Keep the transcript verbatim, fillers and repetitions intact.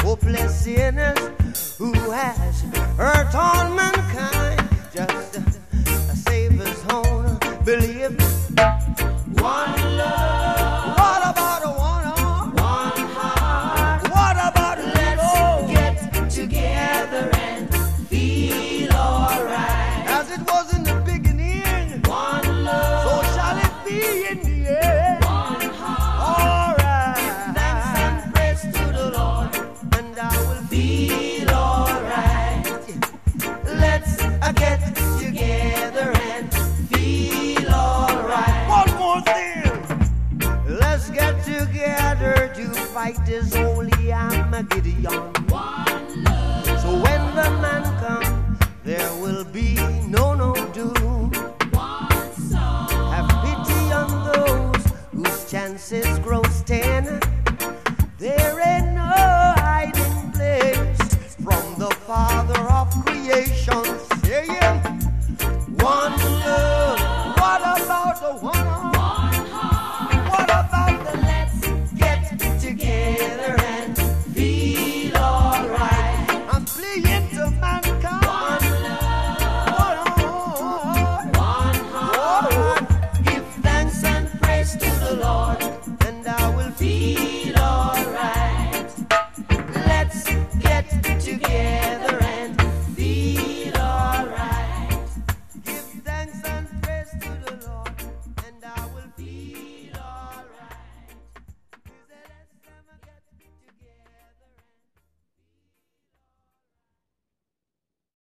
hopeless sinners who has hurt all mankind. Just uh, save his own belief. One love. What about a one heart? One heart. What about a let's get together and feel alright. As it was in the beginning. One love. So shall it be in the end. One heart. Alright. Thanks and praise to the Lord, and I will feel alright. Let's uh, get together and feel alright. One more thing. Let's get together to fight this holy Armageddon. One love. So when the man comes, there will be no no doom. One soul. Have pity on those whose chances grow stale.